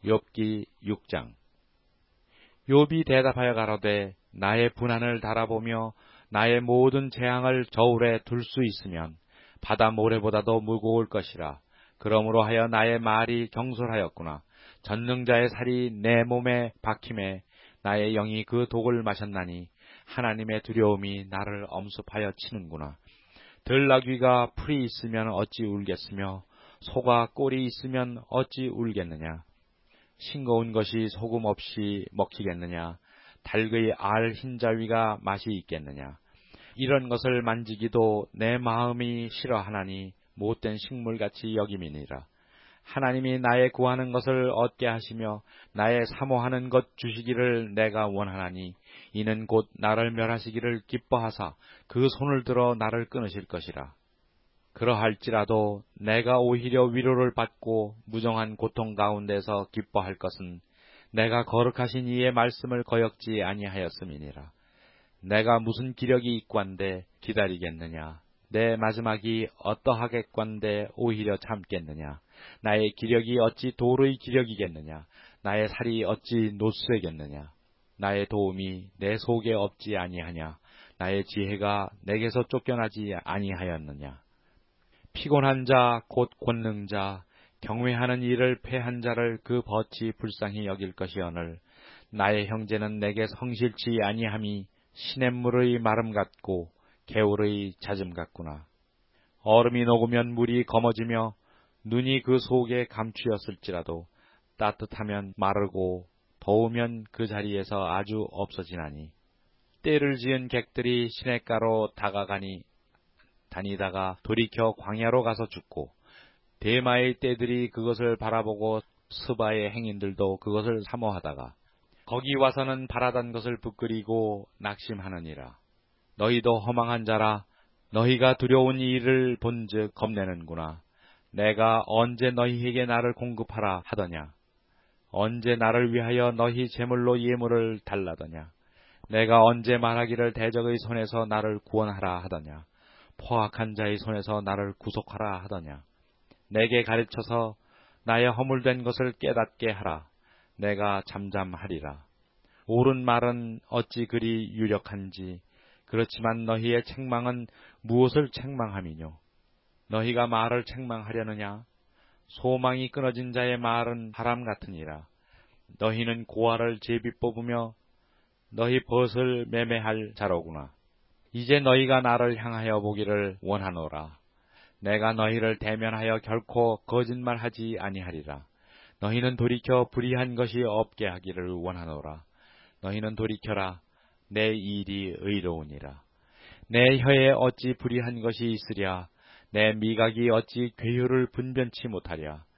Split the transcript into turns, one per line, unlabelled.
욥기 6장. 욥이 대답하여 가로되 나의 분한을 달아보며 나의 모든 재앙을 저울에 둘 수 있으면 바다 모래보다도 무거울 것이라. 그러므로 하여 나의 말이 경솔하였구나. 전능자의 살이 내 몸에 박힘에 나의 영이 그 독을 마셨나니 하나님의 두려움이 나를 엄습하여 치는구나. 들나귀가 풀이 있으면 어찌 울겠으며 소가 꼴이 있으면 어찌 울겠느냐. 싱거운 것이 소금 없이 먹히겠느냐. 닭의 알 흰자위가 맛이 있겠느냐. 이런 것을 만지기도 내 마음이 싫어하나니 못된 식물같이 여김이니라. 하나님이 나의 구하는 것을 얻게 하시며 나의 사모하는 것 주시기를 내가 원하나니 이는 곧 나를 멸하시기를 기뻐하사 그 손을 들어 나를 끊으실 것이라. 그러할지라도 내가 오히려 위로를 받고 무정한 고통 가운데서 기뻐할 것은 내가 거룩하신 이의 말씀을 거역지 아니하였음이니라. 내가 무슨 기력이 있관대 기다리겠느냐. 내 마지막이 어떠하겠관대 오히려 참겠느냐. 나의 기력이 어찌 도로의 기력이겠느냐. 나의 살이 어찌 노쇠겠느냐. 나의 도움이 내 속에 없지 아니하냐. 나의 지혜가 내게서 쫓겨나지 아니하였느냐. 피곤한 자 곧 권능자 경외하는 일을 패한 자를 그 벗이 불쌍히 여길 것이오늘 나의 형제는 내게 성실치 아니함이 시냇물의 마름 같고 개울의 잦음 같구나. 얼음이 녹으면 물이 검어지며 눈이 그 속에 감추었을지라도 따뜻하면 마르고 더우면 그 자리에서 아주 없어지나니. 때를 지은 객들이 시냇가로 다니다가 돌이켜 광야로 가서 죽고 대마의 떼들이 그것을 바라보고 스바의 행인들도 그것을 사모하다가 거기 와서는 바라던 것을 부끄리고 낙심하느니라. 너희도 허망한 자라. 너희가 두려운 일을 본즉 겁내는구나. 내가 언제 너희에게 나를 공급하라 하더냐. 언제 나를 위하여 너희 제물로 예물을 달라더냐. 내가 언제 말하기를 대적의 손에서 나를 구원하라 하더냐. 포악한 자의 손에서 나를 구속하라 하더냐. 내게 가르쳐서 나의 허물된 것을 깨닫게 하라. 내가 잠잠하리라. 옳은 말은 어찌 그리 유력한지. 그렇지만 너희의 책망은 무엇을 책망함이뇨. 너희가 말을 책망하려느냐. 소망이 끊어진 자의 말은 바람 같으니라. 너희는 고아를 제비 뽑으며 너희 벗을 매매할 자로구나. 이제 너희가 나를 향하여 보기를 원하노라. 내가 너희를 대면하여 결코 거짓말하지 아니하리라. 너희는 돌이켜 불의한 것이 없게 하기를 원하노라. 너희는 돌이켜라. 내 일이 의로우니라. 내 혀에 어찌 불의한 것이 있으랴. 내 미각이 어찌 괴효를 분변치 못하랴.